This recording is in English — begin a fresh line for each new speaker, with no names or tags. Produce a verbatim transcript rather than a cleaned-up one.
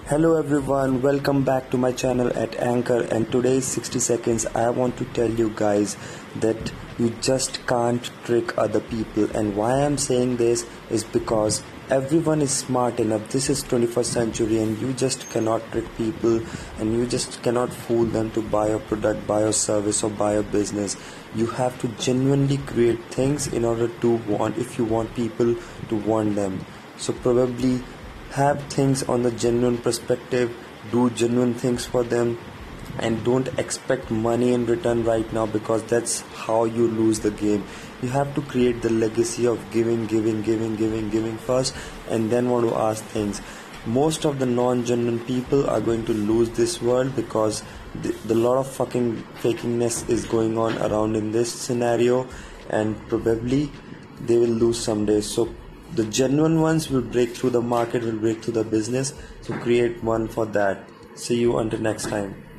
Hello everyone, welcome back to my channel at Anchor, and today's sixty seconds I want to tell you guys that you just can't trick other people. And why I'm saying this is because everyone is smart enough. This is twenty-first century and you just cannot trick people, and you just cannot fool them to buy a product, buy a service or buy a business. You have to genuinely create things in order to want, if you want people to want them. So probably have things on the genuine perspective, do genuine things for them, and don't expect money in return right now, because that's how you lose the game. You have to create the legacy of giving, giving, giving, giving, giving first, and then want to ask things. Most of the non-genuine people are going to lose this world because the, the lot of fucking fakiness is going on around in this scenario, and probably they will lose someday. So the genuine ones will break through the market, will break through the business. So create one for that. See you until next time.